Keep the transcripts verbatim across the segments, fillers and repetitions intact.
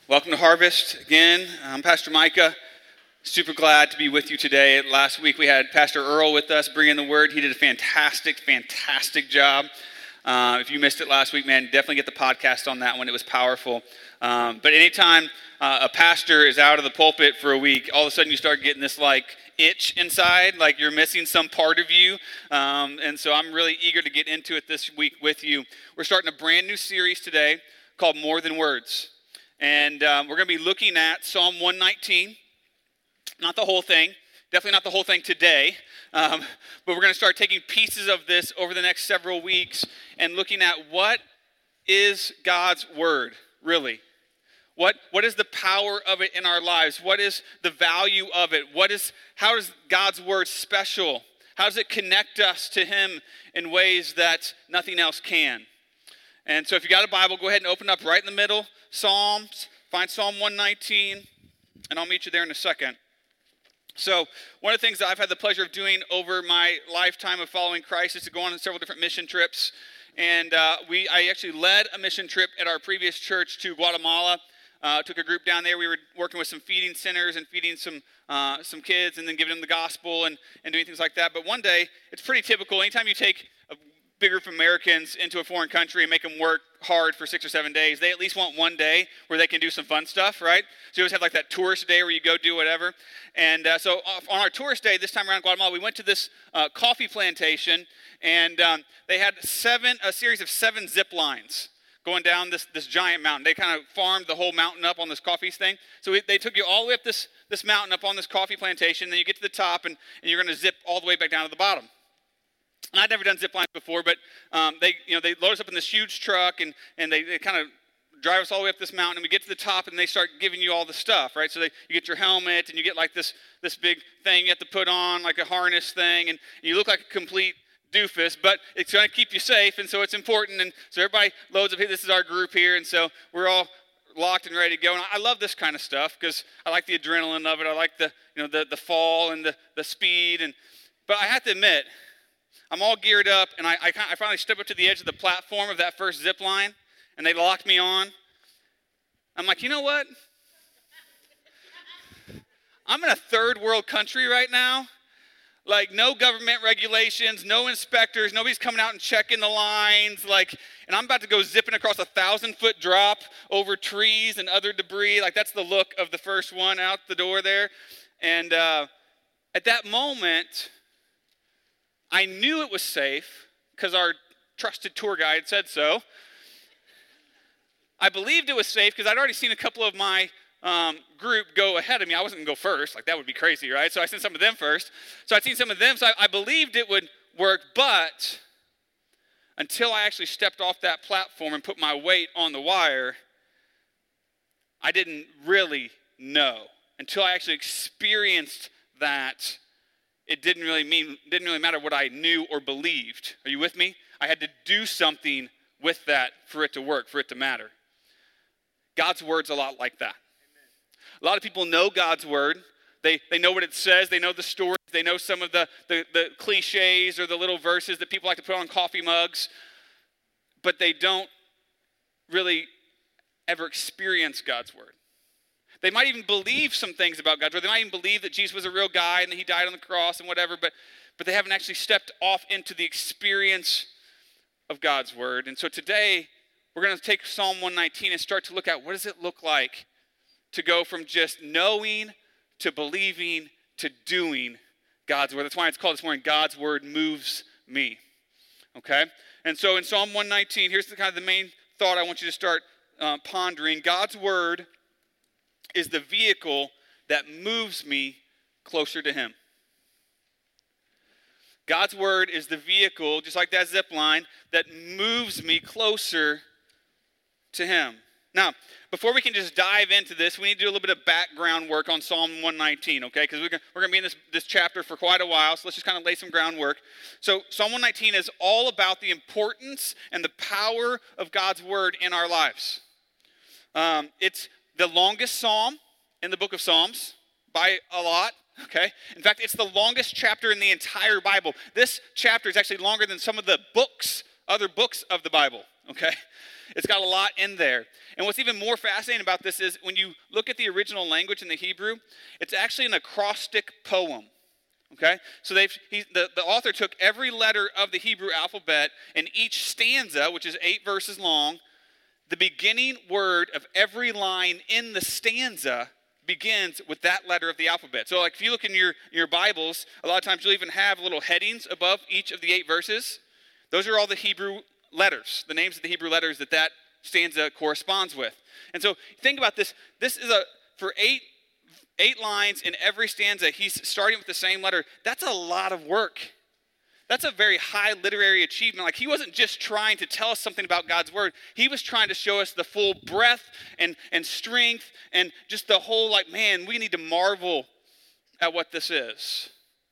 Welcome to Harvest again. I'm Pastor Micah. Super glad to be with you today. Last week we had Pastor Earl with us bringing the word. He did a fantastic, fantastic job. Uh, if you missed it last week, man, definitely get the podcast on that one. It was powerful. Um, but anytime uh, a pastor is out of the pulpit for a week, all of a sudden you start getting this like itch inside, like you're missing some part of you. Um, and so I'm really eager to get into it this week with you. We're starting a brand new series today called More Than Words. And um, we're going to be looking at Psalm one nineteen, not the whole thing, definitely not the whole thing today, um, but we're going to start taking pieces of this over the next several weeks and looking at what is God's word, really. What, what is the power of it in our lives? What is the value of it? What is, how is God's word special? How does it connect us to Him in ways that nothing else can? And so if you got a Bible, go ahead and open up right in the middle, Psalms, find Psalm one nineteen, and I'll meet you there in a second. So one of the things that I've had the pleasure of doing over my lifetime of following Christ is to go on several different mission trips. And uh, we, I actually led a mission trip at our previous church to Guatemala. Uh, took a group down there. We were working with some feeding centers and feeding some uh, some kids and then giving them the gospel and, and doing things like that. But one day, it's pretty typical. Anytime you take a big group of Americans into a foreign country and make them work hard for six or seven days, they at least want one day where they can do some fun stuff, right? So you always have like that tourist day where you go do whatever. And uh, so on our tourist day, this time around in Guatemala, we went to this uh, coffee plantation, and um, they had seven a series of seven zip lines going down this, this giant mountain. They kind of farmed the whole mountain up on this coffee thing. So we, they took you all the way up this, this mountain up on this coffee plantation, then you get to the top, and, and you're going to zip all the way back down to the bottom. And I'd never done zip lines before, but um, they, you know, they load us up in this huge truck, and, and they, they kind of drive us all the way up this mountain, and we get to the top, and they start giving you all the stuff, right? So they, you get your helmet, and you get like this, this big thing you have to put on, like a harness thing, and you look like a complete doofus, but it's going to keep you safe, and so it's important. And so everybody loads up here. This is our group here, and so we're all locked and ready to go. And I love this kind of stuff because I like the adrenaline of it. I like the, you know, the the fall and the the speed. And but I have to admit, I'm all geared up, and I I, I finally step up to the edge of the platform of that first zip line, and they locked me on. I'm like, you know what? I'm in a third world country right now. Like, no government regulations, no inspectors, nobody's coming out and checking the lines, like, and I'm about to go zipping across a thousand-foot drop over trees and other debris. Like, that's the look of the first one out the door there. And uh, at that moment, I knew it was safe because our trusted tour guide said so. I believed it was safe because I'd already seen a couple of my Um, group go ahead of me. I wasn't going to go first. Like, that would be crazy, right? So I sent some of them first. So I'd seen some of them, so I, I believed it would work, but until I actually stepped off that platform and put my weight on the wire, I didn't really know. Until I actually experienced that, it didn't really mean, didn't really matter what I knew or believed. Are you with me? I had to do something with that for it to work, for it to matter. God's word's a lot like that. A lot of people know God's word. They they know what it says. They know the stories. They know some of the, the, the cliches or the little verses that people like to put on coffee mugs. But they don't really ever experience God's word. They might even believe some things about God's word. They might even believe that Jesus was a real guy and that he died on the cross and whatever, but, but they haven't actually stepped off into the experience of God's word. And so today, we're going to take Psalm one nineteen and start to look at what does it look like to go from just knowing to believing to doing God's word. That's why it's called this morning, God's word moves me. Okay? And so in Psalm one nineteen, here's the kind of the main thought I want you to start uh, pondering. God's word is the vehicle that moves me closer to Him. God's word is the vehicle, just like that zip line, that moves me closer to Him. Now, before we can just dive into this, we need to do a little bit of background work on Psalm one nineteen, okay? Because we're going we're to be in this, this chapter for quite a while, so let's just kind of lay some groundwork. So Psalm one nineteen is all about the importance and the power of God's word in our lives. Um, it's the longest psalm in the book of Psalms by a lot, okay? In fact, it's the longest chapter in the entire Bible. This chapter is actually longer than some of the books, other books of the Bible, okay? It's got a lot in there. And what's even more fascinating about this is when you look at the original language in the Hebrew, it's actually an acrostic poem. Okay? So they've he, the, the author took every letter of the Hebrew alphabet, and each stanza, which is eight verses long, the beginning word of every line in the stanza begins with that letter of the alphabet. So like if you look in your, your Bibles, a lot of times you'll even have little headings above each of the eight verses. Those are all the Hebrew letters, the names of the Hebrew letters that that stanza corresponds with. And so think about this. This is a, for eight, eight lines in every stanza, he's starting with the same letter. That's a lot of work. That's a very high literary achievement. Like he wasn't just trying to tell us something about God's word. He was trying to show us the full breadth and, and strength and just the whole like, man, we need to marvel at what this is.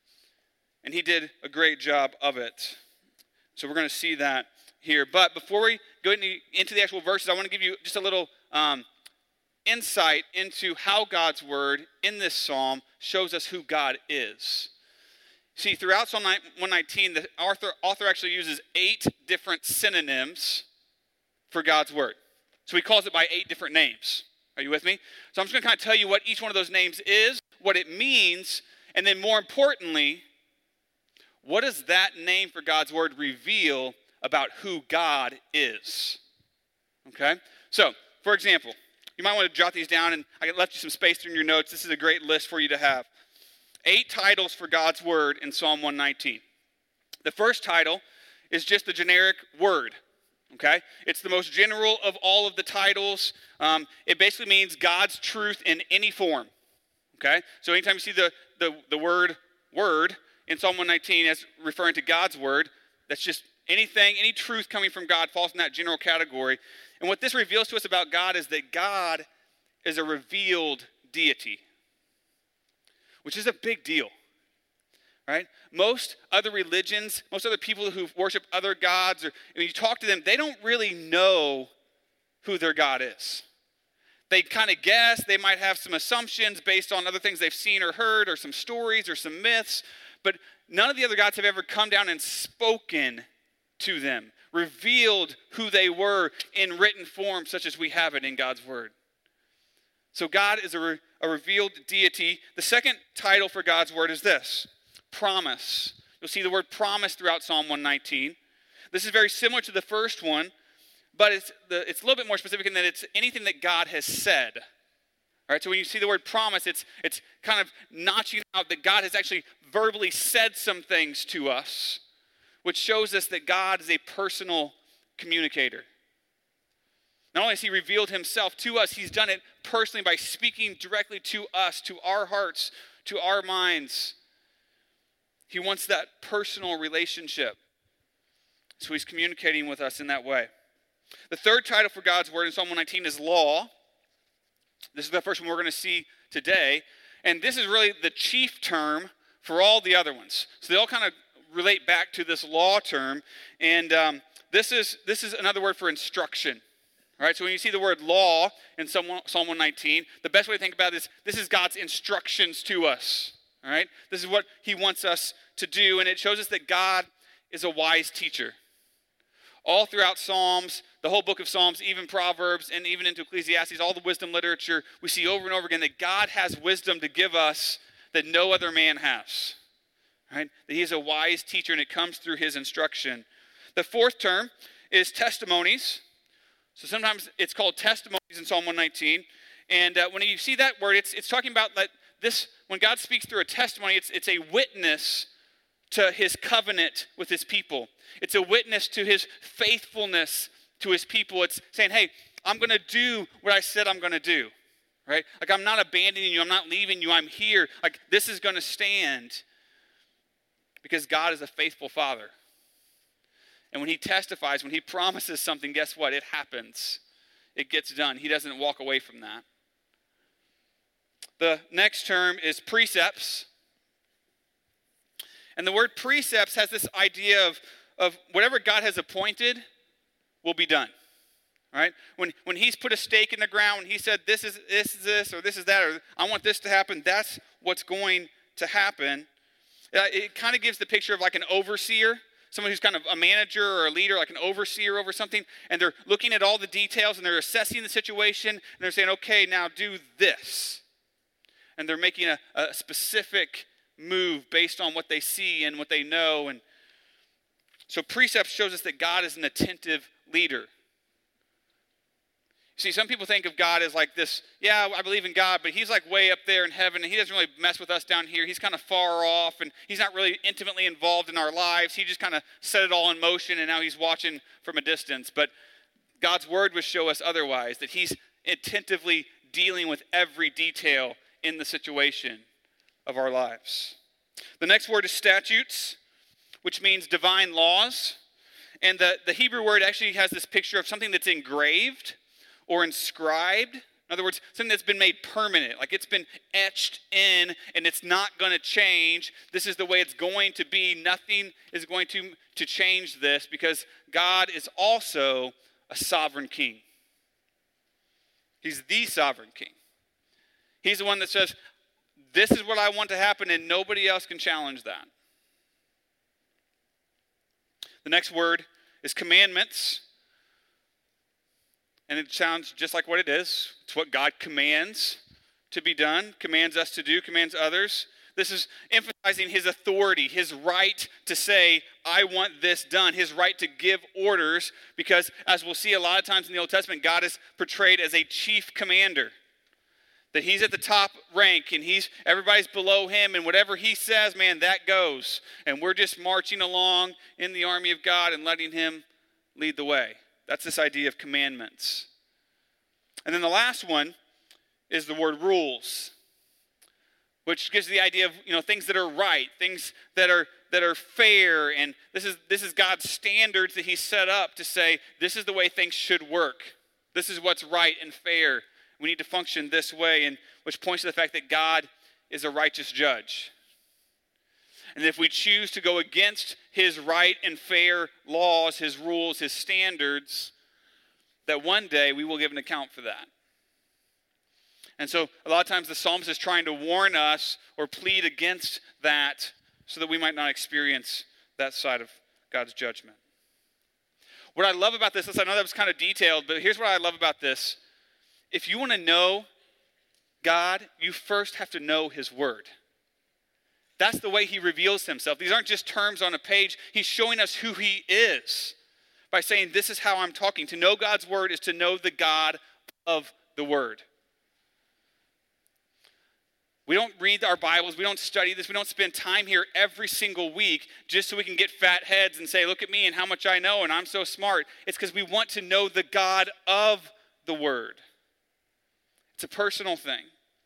And he did a great job of it. So we're going to see that here. But before we go into, into the actual verses, I want to give you just a little um, insight into how God's word in this psalm shows us who God is. See, throughout Psalm one nineteen, the author, author actually uses eight different synonyms for God's word. So he calls it by eight different names. Are you with me? So I'm just going to kind of tell you what each one of those names is, what it means, and then more importantly, what does that name for God's word reveal about who God is? Okay? So, for example, you might want to jot these down, and I left you some space in your notes. This is a great list for you to have. Eight titles for God's word in Psalm one nineteen. The first title is just the generic word, okay? It's the most general of all of the titles. Um, it basically means God's truth in any form, okay? So anytime you see the, the, the word word in Psalm one nineteen as referring to God's word, that's just anything, any truth coming from God falls in that general category. And what this reveals to us about God is that God is a revealed deity, which is a big deal, right? Most other religions, most other people who worship other gods, or when you talk to them, they don't really know who their God is. They kind of guess, they might have some assumptions based on other things they've seen or heard, or some stories or some myths, but none of the other gods have ever come down and spoken to them, revealed who they were in written form, such as we have it in God's word. So God is a, re- a revealed deity. The second title for God's word is this, promise. You'll see the word promise throughout Psalm one nineteen. This is very similar to the first one, but it's, the, it's a little bit more specific in that it's anything that God has said. All right, so when you see the word promise, it's, it's kind of notching out that God has actually verbally said some things to us, which shows us that God is a personal communicator. Not only has he revealed himself to us, he's done it personally by speaking directly to us, to our hearts, to our minds. He wants that personal relationship. So he's communicating with us in that way. The third title for God's word in Psalm one nineteen is law. This is the first one we're going to see today. And this is really the chief term for all the other ones. So they all kind of relate back to this law term. And um, this is this is another word for instruction. All right, so when you see the word law in Psalm one nineteen, the best way to think about this, this is God's instructions to us. All right, this is what he wants us to do, and it shows us that God is a wise teacher. All throughout Psalms, the whole book of Psalms, even Proverbs, and even into Ecclesiastes, all the wisdom literature, we see over and over again that God has wisdom to give us that no other man has. Right? That he is a wise teacher, and it comes through his instruction. The fourth term is testimonies. So sometimes it's called testimonies in Psalm one nineteen. And uh, when you see that word, it's, it's talking about that this, when God speaks through a testimony, it's, it's a witness to his covenant with his people. It's a witness to his faithfulness to his people. It's saying, hey, I'm going to do what I said I'm going to do. Right? Like, I'm not abandoning you. I'm not leaving you. I'm here. Like, this is going to stand because God is a faithful Father. And when he testifies, when he promises something, guess what? It happens. It gets done. He doesn't walk away from that. The next term is precepts. And the word precepts has this idea of, of whatever God has appointed will be done. Right? When when he's put a stake in the ground, when he said this is this is this or this is that, or I want this to happen, that's what's going to happen. Uh, it kind of gives the picture of like an overseer. someone who's kind of a manager or a leader, like an overseer over something, and they're looking at all the details and they're assessing the situation and they're saying, okay, now do this. And they're making a, a specific move based on what they see and what they know. And so precept shows us that God is an attentive leader. See, some people think of God as like this, yeah, I believe in God, but he's like way up there in heaven, and he doesn't really mess with us down here. He's kind of far off, and he's not really intimately involved in our lives. He just kind of set it all in motion, and now he's watching from a distance. But God's word would show us otherwise, that he's attentively dealing with every detail in the situation of our lives. The next word is statutes, which means divine laws. And the, the Hebrew word actually has this picture of something that's engraved or inscribed. In other words, something that's been made permanent, like it's been etched in and it's not going to change. This is the way it's going to be. Nothing is going to, to change this, because God is also a sovereign king. He's the sovereign king. He's the one that says, this is what I want to happen, and nobody else can challenge that. The next word is commandments. And it sounds just like what it is. It's what God commands to be done, commands us to do, commands others. This is emphasizing his authority, his right to say, I want this done, his right to give orders, because as we'll see a lot of times in the Old Testament, God is portrayed as a chief commander. That he's at the top rank and he's everybody's below him, and whatever he says, man, that goes. And we're just marching along in the army of God and letting him lead the way. That's this idea of commandments. And then the last one is the word rules, which gives the idea of, you know, things that are right, things that are that are fair, and this is this is God's standards that he set up to say, this is the way things should work. This is what's right and fair. We need to function this way, and which points to the fact that God is a righteous judge. And if we choose to go against his right and fair laws, his rules, his standards, that one day we will give an account for that. And so a lot of times the psalmist is trying to warn us or plead against that so that we might not experience that side of God's judgment. What I love about this, I know that was kind of detailed, but here's what I love about this. If you want to know God, you first have to know his word. That's the way he reveals himself. These aren't just terms on a page. He's showing us who he is by saying, this is how I'm talking. To know God's word is to know the God of the word. We don't read our Bibles. We don't study this. We don't spend time here every single week just so we can get fat heads and say, look at me and how much I know and I'm so smart. It's because we want to know the God of the word. It's a personal thing.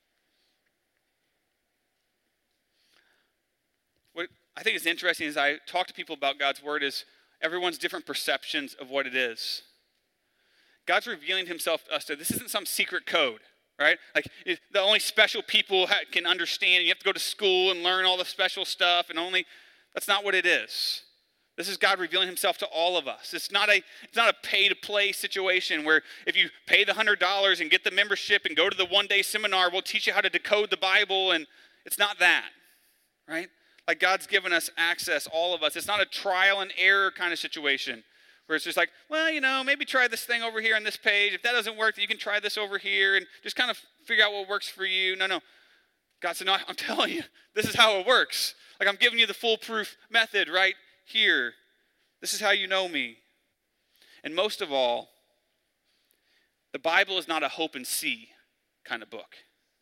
What I think is interesting as I talk to people about God's word is everyone's different perceptions of what it is. God's revealing himself to us. So this isn't some secret code, right? Like it, the only special people ha- can understand. You have to go to school and learn all the special stuff, and only that's not what it is. This is God revealing himself to all of us. It's not a it's not a pay-to-play situation where if you pay the one hundred dollars and get the membership and go to the one-day seminar, we'll teach you how to decode the Bible, and it's not that, right? Like God's given us access, all of us. It's not a trial and error kind of situation where it's just like, well, you know, maybe try this thing over here on this page. If that doesn't work, then you can try this over here and just kind of figure out what works for you. No, no. God said, no, I'm telling you, this is how it works. Like I'm giving you the foolproof method right here. This is how you know me. And most of all, the Bible is not a hope and see kind of book.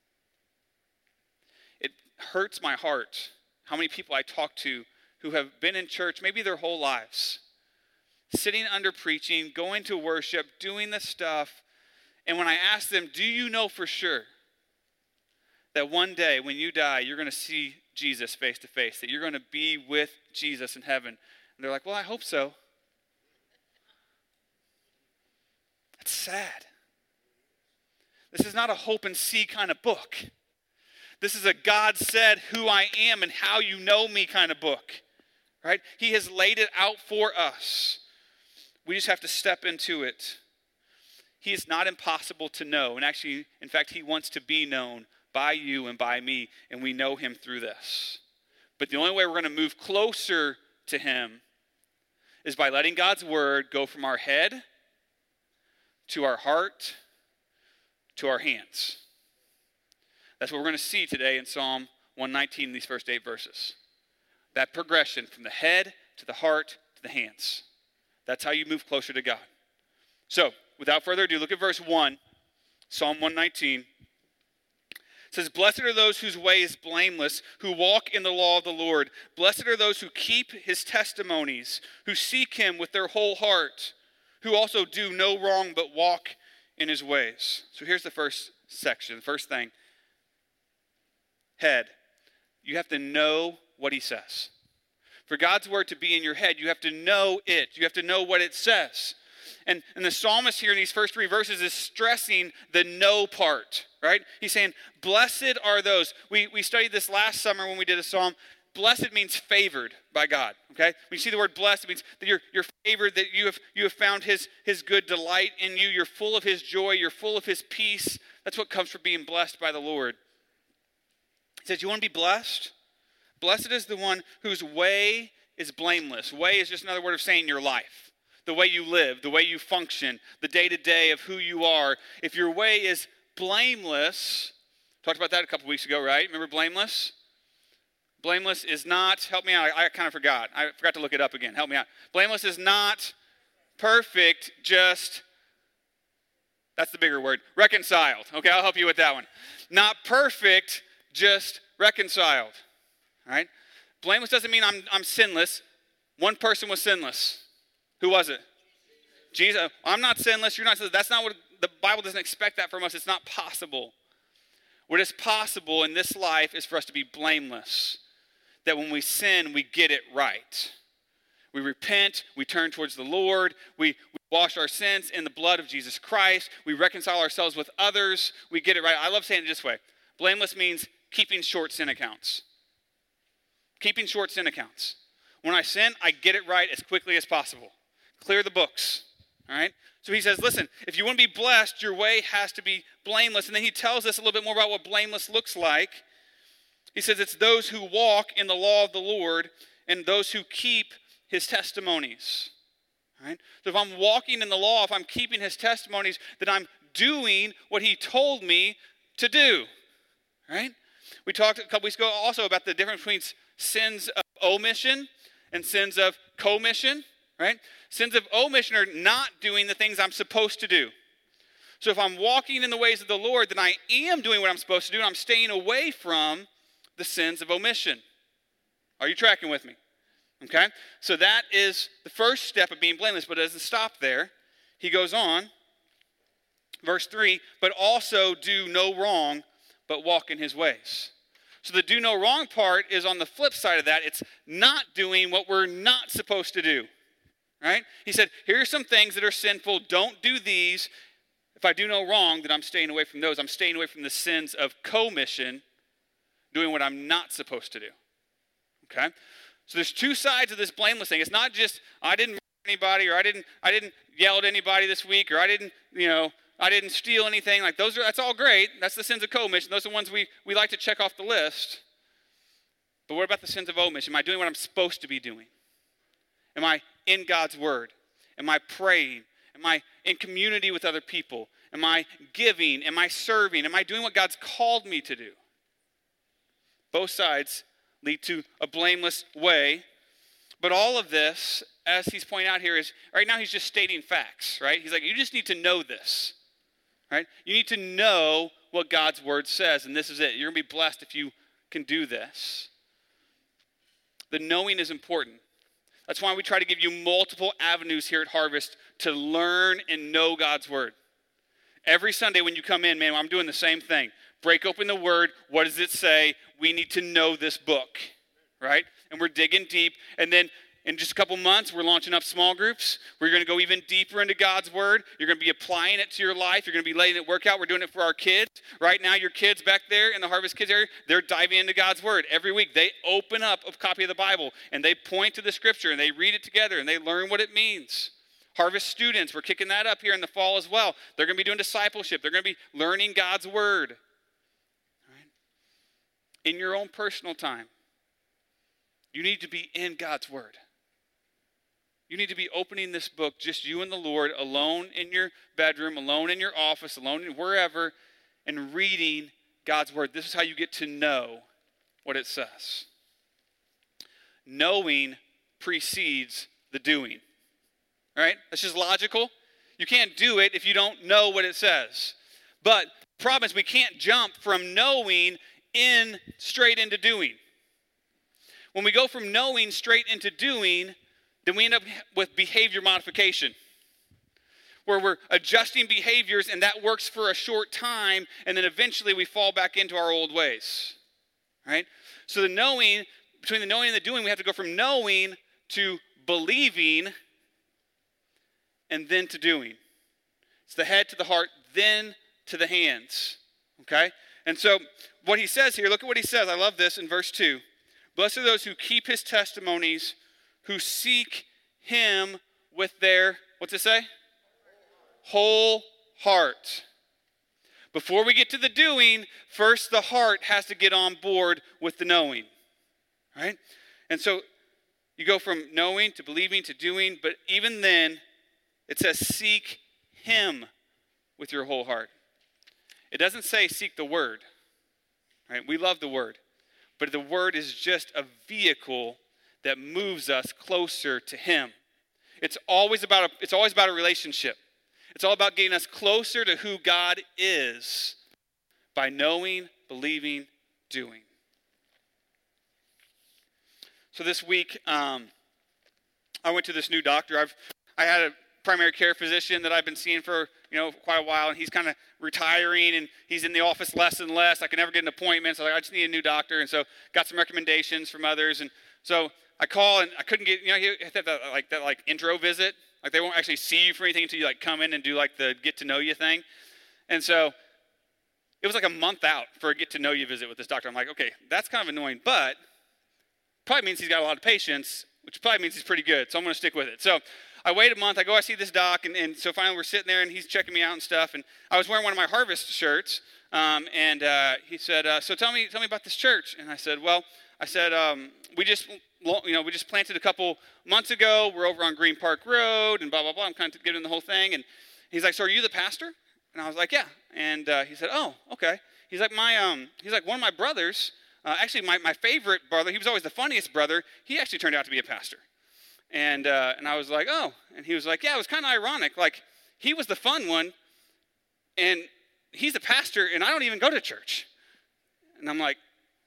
It hurts my heart how many people I talk to who have been in church maybe their whole lives, sitting under preaching, going to worship, doing this stuff, and when I ask them, do you know for sure that one day when you die, you're going to see Jesus face to face, that you're going to be with Jesus in heaven? And they're like, well, I hope so. That's sad. This is not a hope and see kind of book. This is a God said who I am and how you know me kind of book, right? He has laid it out for us. We just have to step into it. He is not impossible to know. And actually, in fact, he wants to be known by you and by me, and we know him through this. But the only way we're going to move closer to him is by letting God's word go from our head to our heart to our hands. That's what we're going to see today in Psalm one nineteen in these first eight verses. That progression from the head to the heart to the hands. That's how you move closer to God. So, without further ado, look at verse one, Psalm one nineteen. It says, "Blessed are those whose way is blameless, who walk in the law of the Lord. Blessed are those who keep his testimonies, who seek him with their whole heart, who also do no wrong but walk in his ways." So here's the first section, the first thing. Head. You have to know what he says. For God's word to be in your head, you have to know it. You have to know what it says. And, and the psalmist here in these first three verses is stressing the know part, right? He's saying, blessed are those. We, we studied this last summer when we did a psalm. Blessed means favored by God, okay? When you see the word blessed, it means that you're, you're favored, that you have, you have found his, his good delight in you. You're full of his joy. You're full of his peace. That's what comes from being blessed by the Lord. He says, you want to be blessed? Blessed is the one whose way is blameless. Way is just another word of saying your life. The way you live, the way you function, the day-to-day of who you are. If your way is blameless, talked about that a couple weeks ago, right? Remember blameless? Blameless is not, help me out, I, I kind of forgot. I forgot to look it up again. Help me out. Blameless is not perfect, just, that's the bigger word, reconciled. Okay, I'll help you with that one. Not perfect, just reconciled. All right? Blameless doesn't mean I'm, I'm sinless. One person was sinless. Who was it? Jesus. I'm not sinless. You're not sinless. That's not what the Bible doesn't expect that from us. It's not possible. What is possible in this life is for us to be blameless. That when we sin, we get it right. We repent. We turn towards the Lord. We, we wash our sins in the blood of Jesus Christ. We reconcile ourselves with others. We get it right. I love saying it this way. Blameless means keeping short sin accounts. Keeping short sin accounts. When I sin, I get it right as quickly as possible. Clear the books, all right? So he says, listen, if you want to be blessed, your way has to be blameless. And then he tells us a little bit more about what blameless looks like. He says it's those who walk in the law of the Lord and those who keep his testimonies, all right? So if I'm walking in the law, if I'm keeping his testimonies, then I'm doing what he told me to do, right? We talked a couple weeks ago also about the difference between sins of omission and sins of commission, right? Sins of omission are not doing the things I'm supposed to do. So if I'm walking in the ways of the Lord, then I am doing what I'm supposed to do, and I'm staying away from the sins of omission. Are you tracking with me? Okay? So that is the first step of being blameless, but it doesn't stop there. He goes on, verse three, but also do no wrong, but walk in his ways. So the do no wrong part is on the flip side of that. It's not doing what we're not supposed to do. Right? He said, here are some things that are sinful. Don't do these. If I do no wrong, then I'm staying away from those. I'm staying away from the sins of commission, doing what I'm not supposed to do. Okay? So there's two sides of this blameless thing. It's not just, I didn't murder anybody, or I didn't, I didn't yell at anybody this week, or I didn't, you know, I didn't steal anything. Like those are, that's all great. That's the sins of commission. Those are the ones we, we like to check off the list. But what about the sins of omission? Am I doing what I'm supposed to be doing? Am I in God's word? Am I praying? Am I in community with other people? Am I giving? Am I serving? Am I doing what God's called me to do? Both sides lead to a blameless way. But all of this, as he's pointing out here, is right now he's just stating facts, right? He's like, you just need to know this, right? You need to know what God's word says, and this is it. You're going to be blessed if you can do this. The knowing is important. That's why we try to give you multiple avenues here at Harvest to learn and know God's word. Every Sunday when you come in, man, I'm doing the same thing. Break open the word. What does it say? We need to know this book, right? And we're digging deep. And then in just a couple months, we're launching up small groups. We're going to go even deeper into God's word. You're going to be applying it to your life. You're going to be letting it work out. We're doing it for our kids. Right now, your kids back there in the Harvest Kids area, they're diving into God's word. Every week, they open up a copy of the Bible, and they point to the scripture, and they read it together, and they learn what it means. Harvest students, we're kicking that up here in the fall as well. They're going to be doing discipleship. They're going to be learning God's word. All right? In your own personal time, you need to be in God's word. You need to be opening this book, just you and the Lord, alone in your bedroom, alone in your office, alone in wherever, and reading God's word. This is how you get to know what it says. Knowing precedes the doing. All right? That's just logical. You can't do it if you don't know what it says. But the problem is we can't jump from knowing in straight into doing. When we go from knowing straight into doing, then we end up with behavior modification, where we're adjusting behaviors and that works for a short time, and then eventually we fall back into our old ways. Right? So the knowing, between the knowing and the doing, we have to go from knowing to believing and then to doing. It's the head to the heart, then to the hands. Okay? And so what he says here, look at what he says. I love this in verse two. Blessed are those who keep his testimonies, who seek him with their, what's it say? Whole heart. Before we get to the doing, first the heart has to get on board with the knowing. Right? And so you go from knowing to believing to doing, but even then, it says seek him with your whole heart. It doesn't say seek the word. Right? We love the word. But the word is just a vehicle that moves us closer to him. It's always about a, it's always about a relationship. It's all about getting us closer to who God is by knowing, believing, doing. So this week, um, I went to this new doctor. I've I had a primary care physician that I've been seeing for you know quite a while, and he's kind of retiring, and he's in the office less and less. I can never get an appointment, so I just need a new doctor, and so got some recommendations from others, and so I call, and I couldn't get you know he had that like that like intro visit. Like they won't actually see you for anything until you like come in and do like the get to know you thing. And so it was like a month out for a get to know you visit with this doctor. I'm like, okay, that's kind of annoying, but probably means he's got a lot of patience, which probably means he's pretty good. So I'm going to stick with it. So I wait a month. I go, I see this doc, and, and so finally we're sitting there, and he's checking me out and stuff. And I was wearing one of my Harvest shirts, um, and uh, he said, uh, "So tell me, tell me about this church." And I said, "Well, I said um, we just." You know, we just planted a couple months ago. We're over on Green Park Road and blah, blah, blah. I'm kind of getting the whole thing. And he's like, "So are you the pastor?" And I was like, "Yeah." And uh, he said, "Oh, okay." He's like, my, um, he's like, one of my brothers, uh, actually my, my favorite brother, he was always the funniest brother. He actually turned out to be a pastor. And, uh, and I was like, "Oh." And he was like, "Yeah, it was kind of ironic. Like, he was the fun one, and he's the pastor, and I don't even go to church." And I'm like,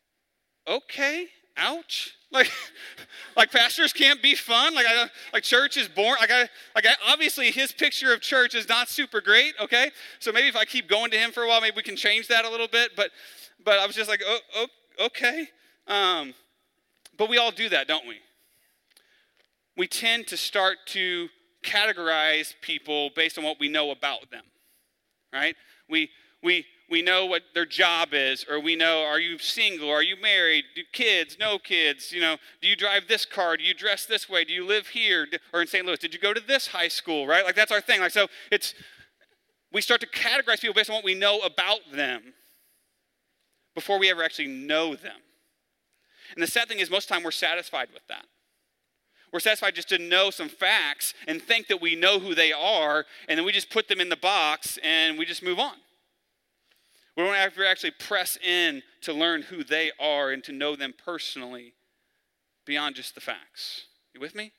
okay, ouch. Like, like pastors can't be fun. Like, I, like church is boring. Like, I, like I, obviously his picture of church is not super great. Okay, so maybe if I keep going to him for a while, maybe we can change that a little bit. But, but I was just like, oh, oh okay. Um, but we all do that, don't we? We tend to start to categorize people based on what we know about them, right? We we. We know what their job is, or we know, are you single, are you married, do kids, no kids, you know, do you drive this car, do you dress this way, do you live here, or in Saint Louis, did you go to this high school, right? Like, that's our thing. Like, so it's, we start to categorize people based on what we know about them before we ever actually know them. And the sad thing is, most of the time we're satisfied with that. We're satisfied just to know some facts and think that we know who they are, and then we just put them in the box and we just move on. We don't ever actually press in to learn who they are and to know them personally beyond just the facts. You with me?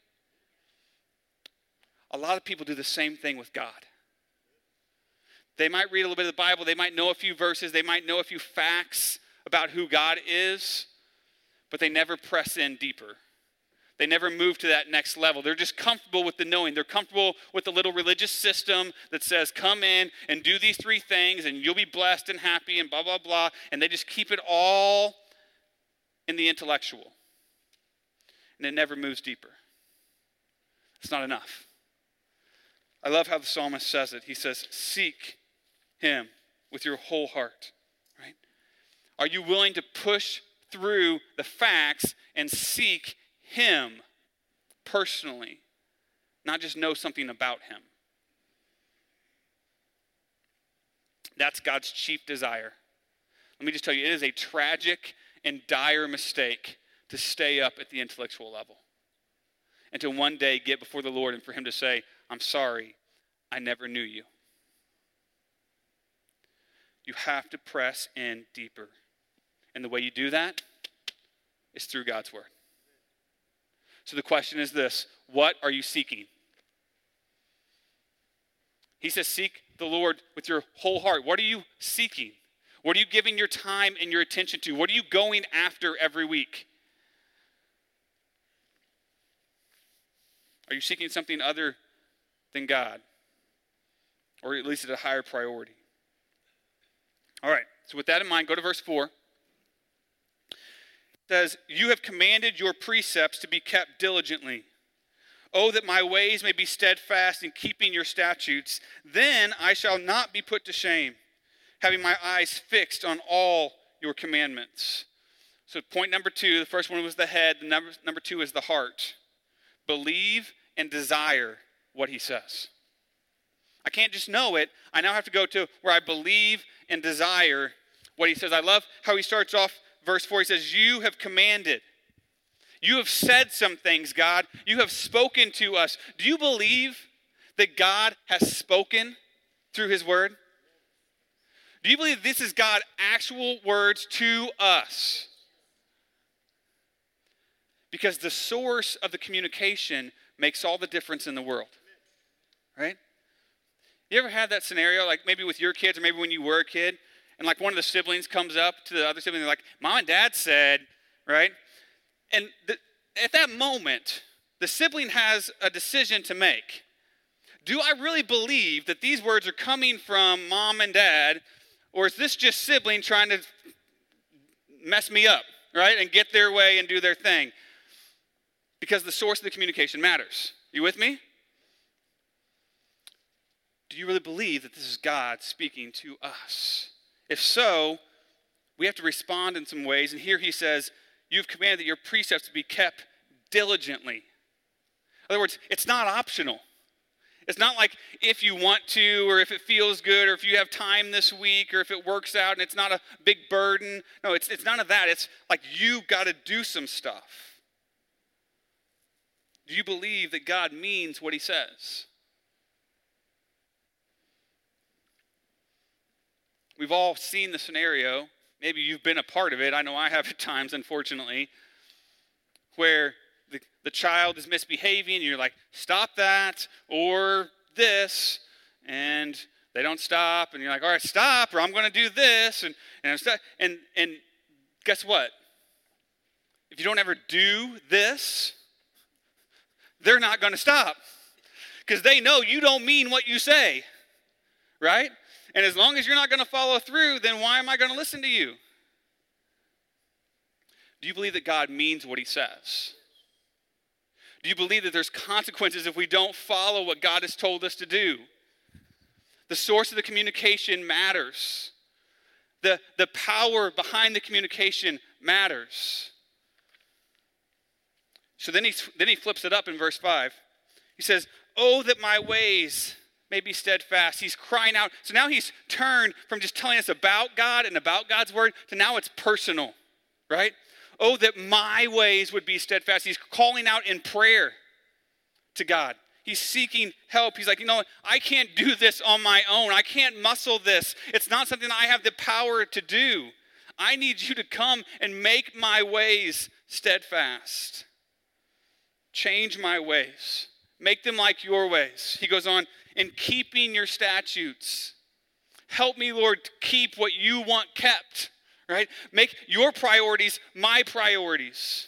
A lot of people do the same thing with God. They might read a little bit of the Bible. They might know a few verses. They might know a few facts about who God is, but they never press in deeper. They never move to that next level. They're just comfortable with the knowing. They're comfortable with the little religious system that says, come in and do these three things and you'll be blessed and happy and blah, blah, blah. And they just keep it all in the intellectual. And it never moves deeper. It's not enough. I love how the psalmist says it. He says, seek him with your whole heart. Right? Are you willing to push through the facts and seek him personally, not just know something about him? That's God's chief desire. Let me just tell you, it is a tragic and dire mistake to stay up at the intellectual level. and to one day get before the Lord and for him to say, I'm sorry, I never knew you. You have to press in deeper. And the way you do that is through God's word. So the question is this: what are you seeking? He says, seek the Lord with your whole heart. What are you seeking? What are you giving your time and your attention to? What are you going after every week? Are you seeking something other than God? Or at least at a higher priority? All right, so with that in mind, go to verse four. It says, you have commanded your precepts to be kept diligently. Oh, that my ways may be steadfast in keeping your statutes. Then I shall not be put to shame, having my eyes fixed on all your commandments. So point number two, the first one was the head. The number, number two is the heart. Believe and desire what he says. I can't just know it. I now have to go to where I believe and desire what he says. I love how he starts off verse four. He says, you have commanded. You have said some things, God. You have spoken to us. Do you believe that God has spoken through his word? Do you believe this is God's actual words to us? Because the source of the communication makes all the difference in the world. Right? You ever had that scenario, like maybe with your kids or maybe when you were a kid, and like one of the siblings comes up to the other sibling and they're like, Mom and Dad said, right? And the, at that moment, the sibling has a decision to make. Do I really believe that these words are coming from Mom and Dad, or is this just sibling trying to mess me up, right? And get their way and do their thing? Because the source of the communication matters. You with me? Do you really believe that this is God speaking to us? If so, we have to respond in some ways. And here he says, you've commanded that your precepts be kept diligently. In other words, it's not optional. It's not like if you want to, or if it feels good, or if you have time this week, or if it works out and it's not a big burden. No, it's, it's none of that. It's like you've got to do some stuff. Do you believe that God means what he says? We've all seen the scenario. Maybe you've been a part of it. I know I have at times, unfortunately, where the, the child is misbehaving and you're like, stop that, or this, and they don't stop, and you're like, all right, stop, or I'm going to do this, and and, I'm st- and and guess what? If you don't ever do this, they're not going to stop, because they know you don't mean what you say, right? And as long as you're not going to follow through, then why am I going to listen to you? Do you believe that God means what he says? Do you believe that there's consequences if we don't follow what God has told us to do? The source of the communication matters. The, the power behind the communication matters. So then he, then he flips it up in verse five. He says, oh, that my ways may be steadfast. He's crying out. So now he's turned from just telling us about God and about God's word to now it's personal, right? Oh, that my ways would be steadfast. He's calling out in prayer to God. He's seeking help. He's like, you know, I can't do this on my own. I can't muscle this. It's not something I have the power to do. I need you to come and make my ways steadfast. Change my ways. Make them like your ways. He goes on, in keeping your statutes. Help me, Lord, to keep what you want kept, right? Make your priorities my priorities.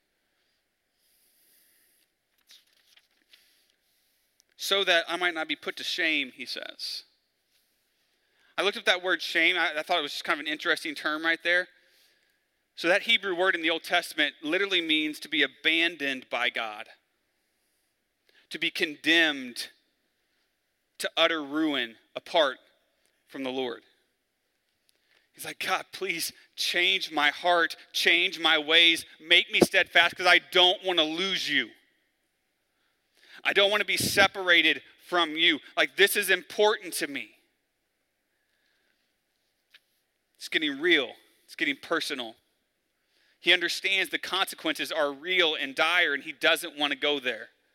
So that I might not be put to shame, he says. I looked up that word shame. I, I thought it was just kind of an interesting term right there. So that Hebrew word in the Old Testament literally means to be abandoned by God. To be condemned to utter ruin apart from the Lord. He's like, God, please change my heart, change my ways, make me steadfast because I don't want to lose you. I don't want to be separated from you. Like, this is important to me. It's getting real. It's getting personal. He understands the consequences are real and dire, and he doesn't want to go there.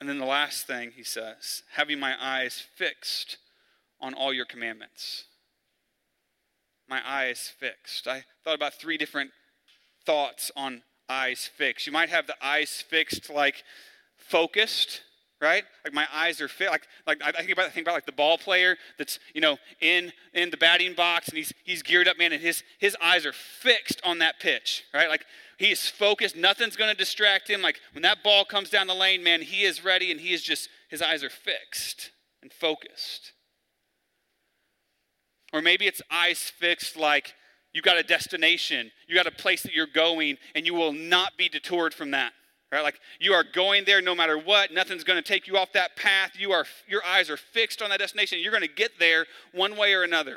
And then the last thing he says, having my eyes fixed on all your commandments. My eyes fixed. I thought about three different thoughts on eyes fixed. You might have the eyes fixed like focused, right? Like my eyes are fixed. Like, like I think about I think about like the ball player that's, you know, in in the batting box and he's he's geared up, man, and his his eyes are fixed on that pitch, right? Like he is focused. Nothing's going to distract him. Like when that ball comes down the lane, man, he is ready and he is just, his eyes are fixed and focused. Or maybe it's eyes fixed like you got a destination, you got a place that you're going, and you will not be detoured from that. Right? Like you are going there no matter what. Nothing's going to take you off that path. You are, your eyes are fixed on that destination. You're going to get there one way or another.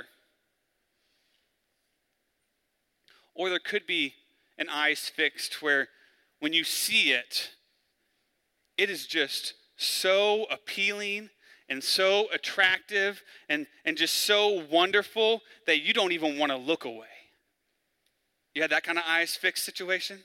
Or there could be an eyes fixed where when you see it, it is just so appealing and so attractive and, and just so wonderful that you don't even want to look away. You had that kind of eyes fixed situation?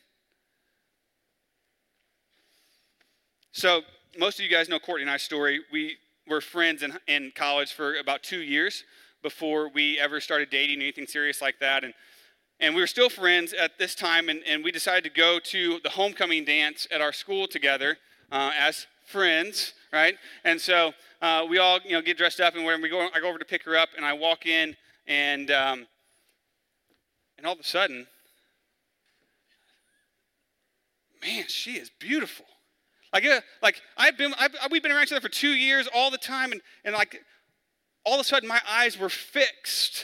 So most of you guys know Courtney and I's story. We were friends in, in college for about two years before we ever started dating or anything serious like that. And, and we were still friends at this time, and, and we decided to go to the homecoming dance at our school together uh, as friends, right? And so uh, we all, you know, get dressed up, and when we go, I go over to pick her up, and I walk in, and um, and all of a sudden, man, she is beautiful. Like, uh, like I've been, I've, we've been around each other for two years, all the time, and and like, all of a sudden, my eyes were fixed.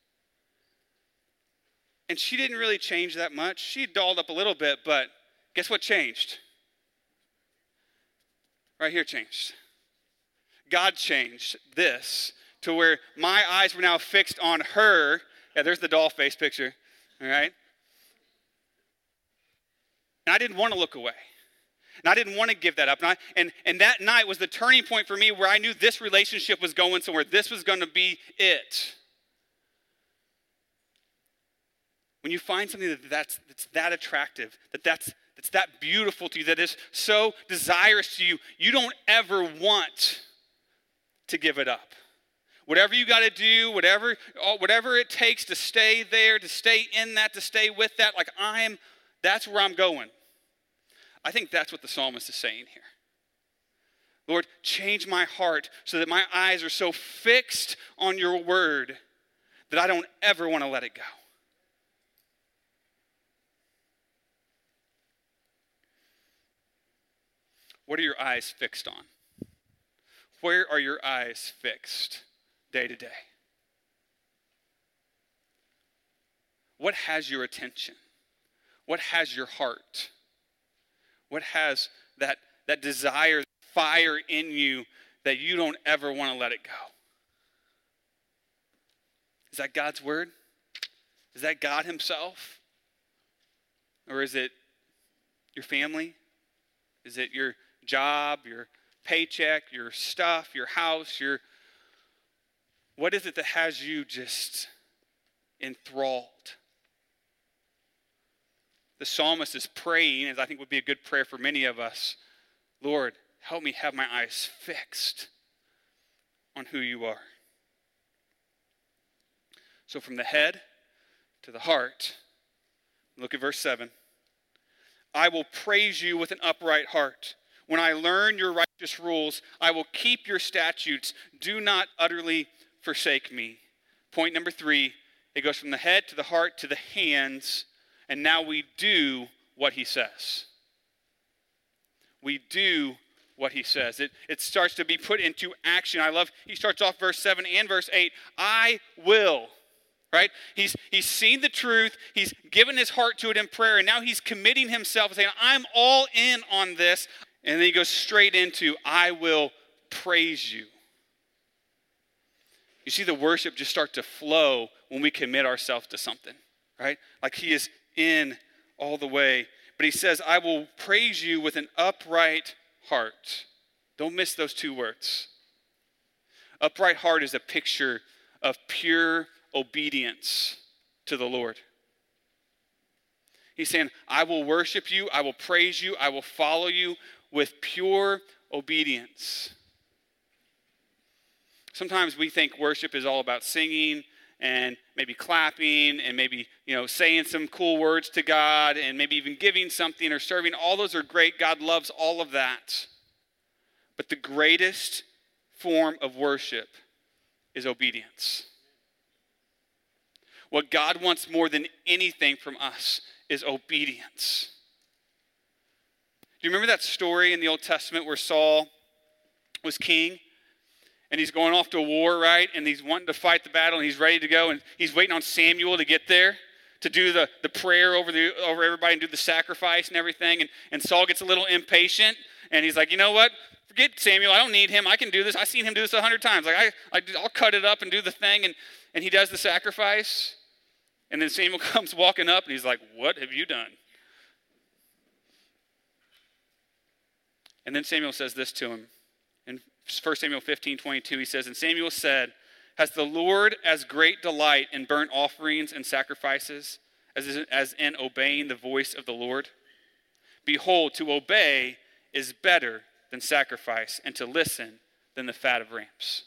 And she didn't really change that much. She dolled up a little bit, but guess what changed? Right here changed. God changed this to where my eyes were now fixed on her. Yeah, there's the doll face picture, all right? And I didn't want to look away. And I didn't want to give that up. And, I, and, and that night was the turning point for me where I knew this relationship was going somewhere. This was going to be it. When you find something that that's, that's that attractive, that that's, that's that beautiful to you, that is so desirous to you, you don't ever want to give it up. Whatever you got to do, whatever, whatever it takes to stay there, to stay in that, to stay with that, like I'm, that's where I'm going. I think that's what the psalmist is saying here. Lord, change my heart so that my eyes are so fixed on your word that I don't ever want to let it go. What are your eyes fixed on? Where are your eyes fixed day to day? What has your attention? What has your heart? What has that, that desire, fire in you that you don't ever want to let it go? Is that God's word? Is that God himself? Or is it your family? Is it your job, your paycheck, your stuff, your house, your... What is it that has you just enthralled? The psalmist is praying, as I think would be a good prayer for many of us, Lord, help me have my eyes fixed on who you are. So from the head to the heart, look at verse seven. I will praise you with an upright heart. When I learn your righteous rules, I will keep your statutes. Do not utterly forsake me. Point number three, it goes from the head to the heart to the hands, and now we do what he says. We do what he says. It, it starts to be put into action. I love, he starts off verse seven and verse eight. I will, right? He's, he's seen the truth. He's given his heart to it in prayer, and now he's committing himself and saying, I'm all in on this. And then he goes straight into, I will praise you. You see the worship just start to flow when we commit ourselves to something, right? Like he is in all the way. But he says, I will praise you with an upright heart. Don't miss those two words. Upright heart is a picture of pure obedience to the Lord. He's saying, I will worship you, I will praise you, I will follow you with pure obedience. Sometimes we think worship is all about singing and maybe clapping and maybe, you know, saying some cool words to God and maybe even giving something or serving. All those are great. God loves all of that. But the greatest form of worship is obedience. What God wants more than anything from us is obedience. Do you remember that story in the Old Testament where Saul was king? And he's going off to war, right? And he's wanting to fight the battle, and he's ready to go. And he's waiting on Samuel to get there to do the, the prayer over the over everybody and do the sacrifice and everything. And, and Saul gets a little impatient, and he's like, you know what? Forget Samuel. I don't need him. I can do this. I've seen him do this a hundred times. Like, I, I, I'll cut it up and do the thing. And, and he does the sacrifice. And then Samuel comes walking up, and he's like, what have you done? And then Samuel says this to him. In First Samuel fifteen twenty-two, he says, and Samuel said, has the Lord as great delight in burnt offerings and sacrifices as, as in obeying the voice of the Lord? Behold, to obey is better than sacrifice, and to listen than the fat of rams.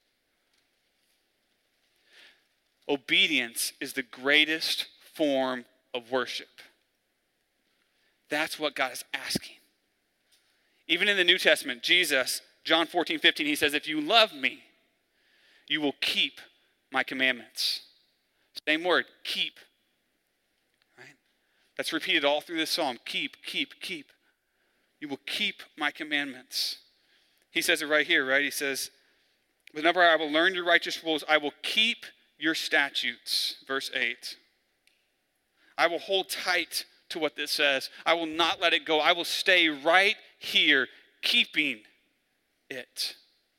Obedience is the greatest form of worship. That's what God is asking. Even in the New Testament, Jesus, John fourteen fifteen, he says, if you love me, you will keep my commandments. Same word, keep. Right? That's repeated all through this psalm. Keep, keep, keep. You will keep my commandments. He says it right here, right? He says, whenever I will learn your righteous rules, I will keep your statutes. Verse eight. I will hold tight to what this says. I will not let it go. I will stay right here, keeping it.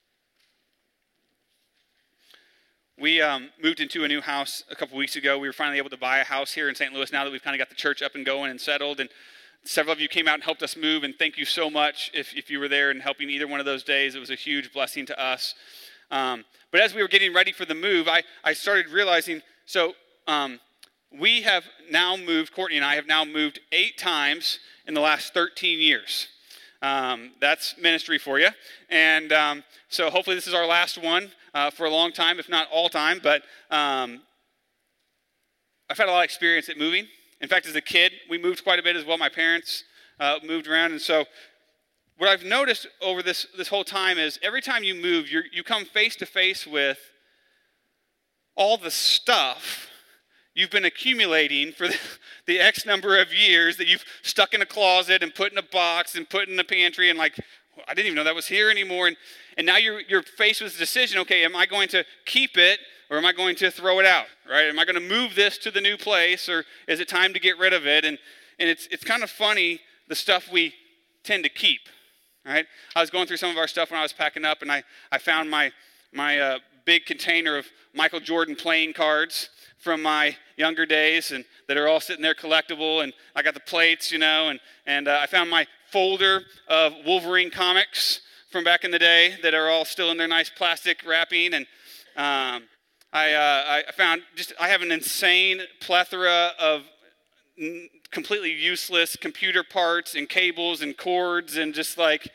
We um, moved into a new house a couple weeks ago. We were finally able to buy a house here in Saint Louis now that we've kind of got the church up and going and settled. And several of you came out and helped us move, and thank you so much if, if you were there and helping either one of those days. It was a huge blessing to us. Um, but as we were getting ready for the move, I, I started realizing, so um, we have now moved, Courtney and I have now moved eight times in the last thirteen years. Um, that's ministry for you. And um, so hopefully this is our last one uh, for a long time, if not all time. But um, I've had a lot of experience at moving. In fact, as a kid, we moved quite a bit as well. My parents uh, moved around. And so what I've noticed over this, this whole time is every time you move, you're, you come face to face with all the stuff you've been accumulating for the, the X number of years that you've stuck in a closet and put in a box and put in the pantry and like, I didn't even know that was here anymore. And, and now you're, you're faced with the decision, okay, am I going to keep it or am I going to throw it out, right? Am I going to move this to the new place or is it time to get rid of it? And, and it's, it's kind of funny, the stuff we tend to keep, right? I was going through some of our stuff when I was packing up and I, I found my, my uh, big container of Michael Jordan playing cards from my younger days, and that are all sitting there collectible, and I got the plates, you know, and, and uh, I found my folder of Wolverine comics from back in the day that are all still in their nice plastic wrapping, and um, I, uh, I found just, I have an insane plethora of n- completely useless computer parts and cables and cords, and just like,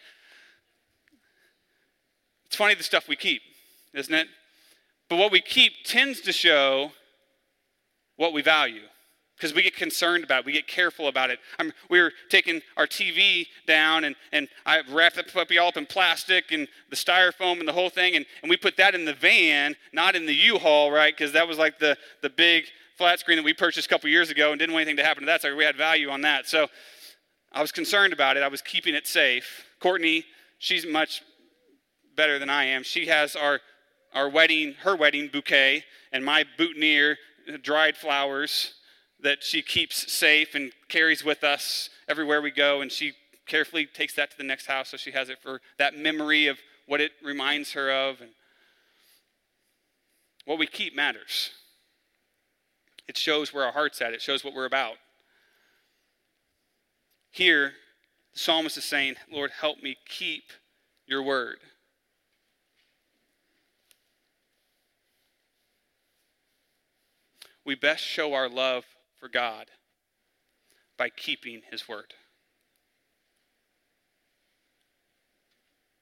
it's funny the stuff we keep, isn't it? But what we keep tends to show what we value, because we get concerned about it. We get careful about it. I'm, we were taking our T V down, and, and I wrapped the puppy all up in plastic and the styrofoam and the whole thing, and, and we put that in the van, not in the U-Haul, right? Because that was like the, the big flat screen that we purchased a couple years ago and didn't want anything to happen to that, so we had value on that. So I was concerned about it. I was keeping it safe. Courtney, she's much better than I am. She has our, our wedding, her wedding bouquet, and my boutonniere, dried flowers that she keeps safe and carries with us everywhere we go, and she carefully takes that to the next house so she has it for that memory of what it reminds her of. And what we keep matters. It shows where our heart's at. It shows what we're about. Here, the psalmist is saying, Lord, help me keep your word. We best show our love for God by keeping his word.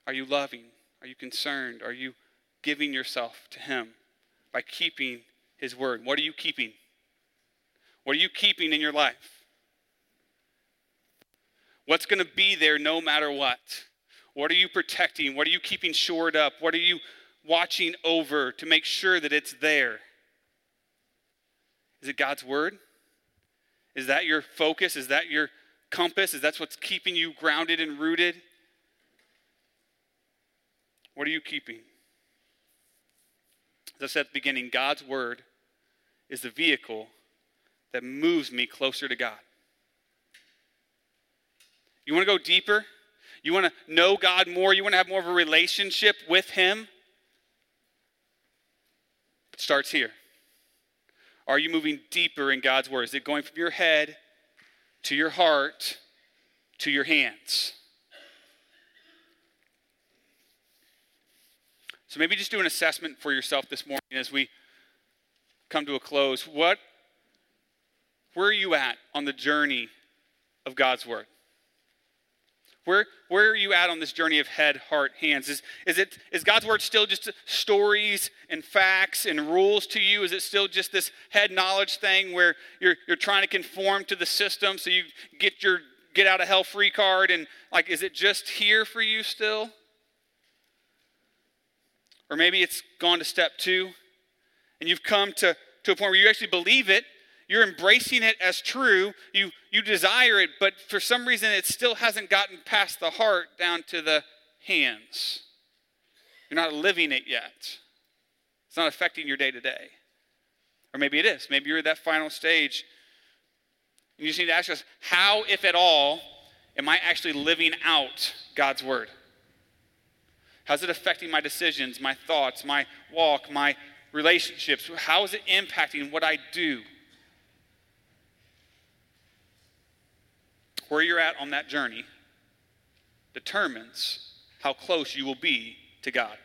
Are you loving? Are you concerned? Are you giving yourself to him by keeping his word? What are you keeping? What are you keeping in your life? What's going to be there no matter what? What are you protecting? What are you keeping shored up? What are you watching over to make sure that it's there? Is it God's word? Is that your focus? Is that your compass? Is that what's keeping you grounded and rooted? What are you keeping? As I said at the beginning, God's word is the vehicle that moves me closer to God. You want to go deeper? You want to know God more? You want to have more of a relationship with him? It starts here. Are you moving deeper in God's word? Is it going from your head to your heart to your hands? So maybe just do an assessment for yourself this morning as we come to a close. What, where are you at on the journey of God's word? Where, where are you at on this journey of head, heart, hands? Is, is, it, is God's word still just stories and facts and rules to you? Is it still just this head knowledge thing where you're, you're trying to conform to the system so you get your get out of hell free card? And like, is it just here for you still? Or maybe it's gone to step two and you've come to, to a point where you actually believe it. You're embracing it as true. You, you desire it, but for some reason it still hasn't gotten past the heart down to the hands. You're not living it yet. It's not affecting your day-to-day. Or maybe it is. Maybe you're at that final stage. And you just need to ask yourself, how, if at all, am I actually living out God's word? How's it affecting my decisions, my thoughts, my walk, my relationships? How is it impacting what I do? Where you're at on that journey determines how close you will be to God.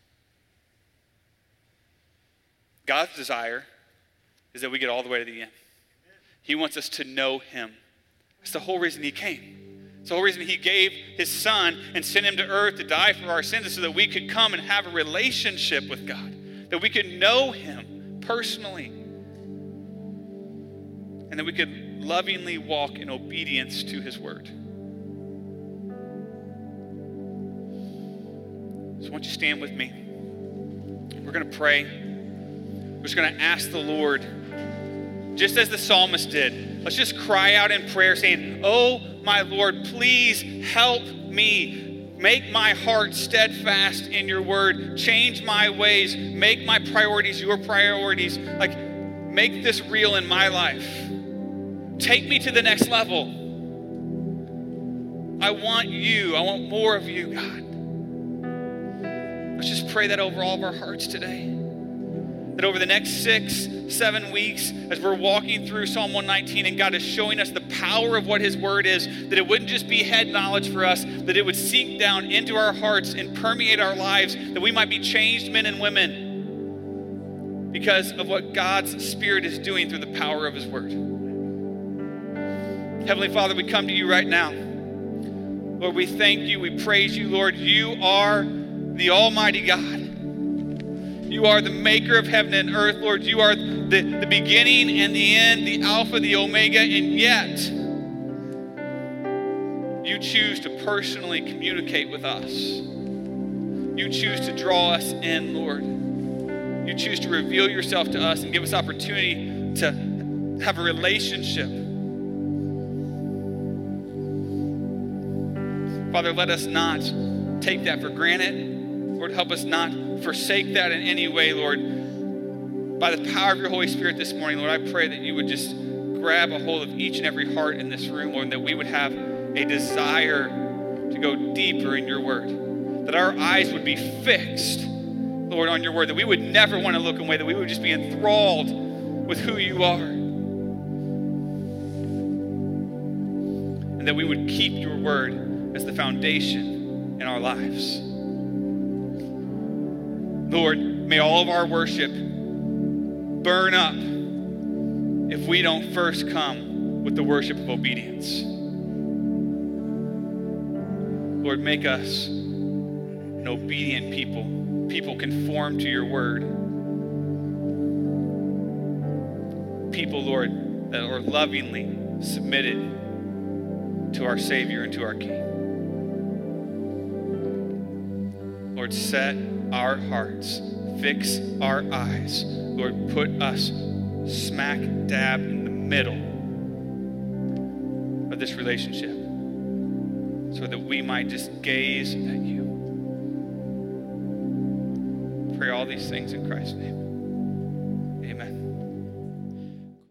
God's desire is that we get all the way to the end. He wants us to know him. That's the whole reason he came. It's the whole reason he gave his son and sent him to earth to die for our sins so that we could come and have a relationship with God, that we could know him personally, and that we could lovingly walk in obedience to his word. So won't you stand with me? We're going to pray. We're just going to ask the Lord, just as the psalmist did, let's just cry out in prayer saying, oh my Lord, please help me. Make my heart steadfast in your word. Change my ways. Make my priorities your priorities. Like, make this real in my life. Take me to the next level. I want you. I want more of you, God. Let's just pray that over all of our hearts today. That over the next six, seven weeks, as we're walking through Psalm one nineteen and God is showing us the power of what his word is, that it wouldn't just be head knowledge for us, that it would seep down into our hearts and permeate our lives, that we might be changed men and women because of what God's Spirit is doing through the power of his word. Heavenly Father, we come to you right now. Lord, we thank you. We praise you, Lord. You are the Almighty God. You are the maker of heaven and earth, Lord. You are the, the beginning and the end, the Alpha, the Omega, and yet you choose to personally communicate with us. You choose to draw us in, Lord. You choose to reveal yourself to us and give us opportunity to have a relationship. Father, let us not take that for granted. Lord, help us not forsake that in any way, Lord. By the power of your Holy Spirit this morning, Lord, I pray that you would just grab a hold of each and every heart in this room, Lord, and that we would have a desire to go deeper in your word. That our eyes would be fixed, Lord, on your word. That we would never want to look away. That we would just be enthralled with who you are. And that we would keep your word as the foundation in our lives. Lord, may all of our worship burn up if we don't first come with the worship of obedience. Lord, make us an obedient people, people conformed to your word. People, Lord, that are lovingly submitted to our Savior and to our King. Lord, set our hearts, fix our eyes. Lord, put us smack dab in the middle of this relationship so that we might just gaze at you. Pray all these things in Christ's name. Amen.